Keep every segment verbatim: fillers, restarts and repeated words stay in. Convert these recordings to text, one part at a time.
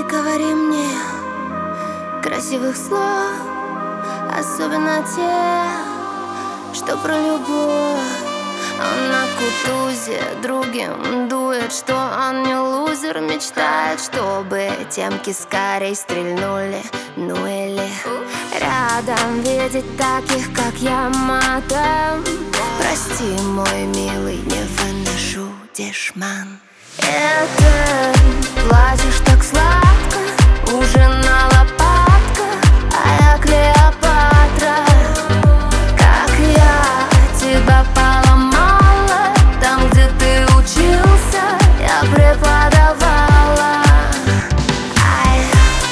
говори мне красивых слов, особенно те, что про любовь. Он на кутузе другим дует, что он не лузер. Мечтает, чтобы темки скорей стрельнули. Ну или рядом видеть таких, как я, матом. Прости, мой милый, не выношу дешман. Это плачешь так сладко, ужина лопатка, а я Клеопатра. Как я тебя поломала, там, где ты учился, я преподавала. Ай.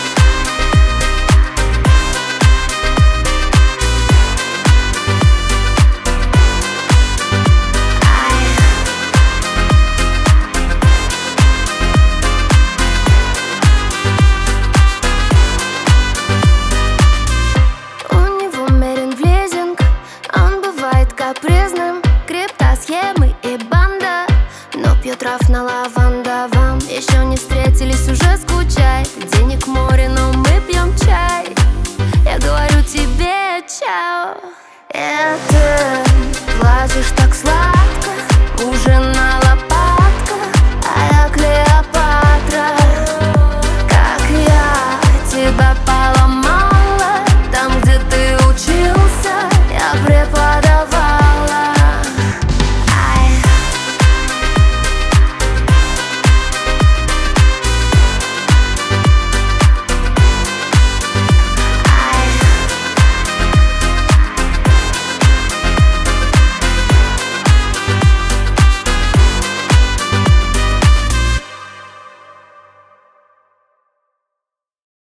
Ай. У него мерен в лизинг, он бывает капризным. Криптосхемы и банда, но пьет трав на лаванда. Вам еще не встретились, уже скучает. Денег море, но мы пьем чай. Я говорю тебе чао. Это плачешь так сладко,